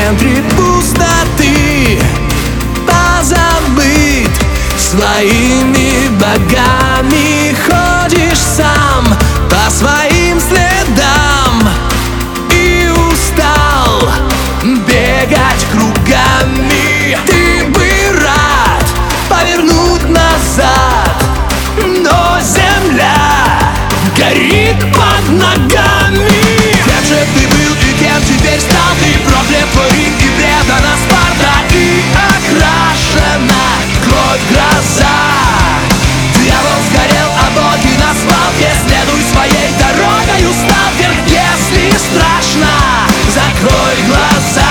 центре пустоты, позабыт своими богами. Ходишь сам по своим следам и устал бегать кругами. Ты бы рад повернуть назад, но земля горит под ногами. Кем же ты был и кем теперь стал ты? Проклят твой Рим и предана Спарта, и окрашена кровь гроза. Дьявол сгорел, а боги на свалке. Следуй своей дорогою, сталкер. Если страшно, закрой глаза.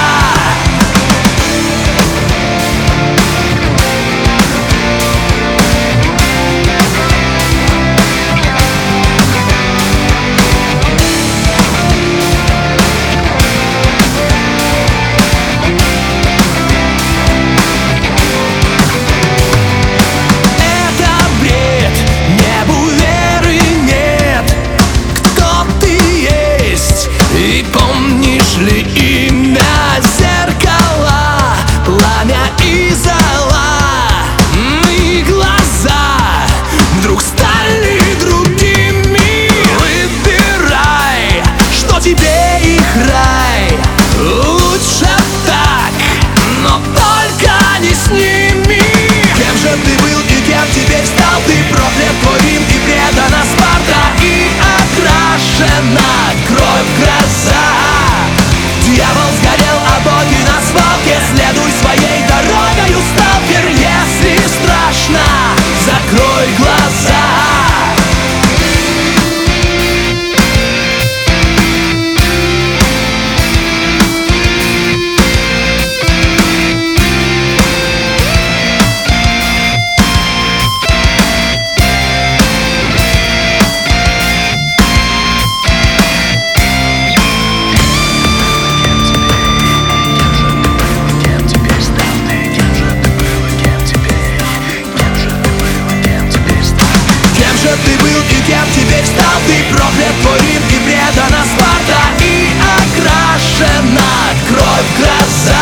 Следуй своей дорогою, сталкер. Если страшно, закрой глаза. Ты был и кем теперь стал ты? Проклят твой Рим и предана Спарта, и окрашена кровь гроза.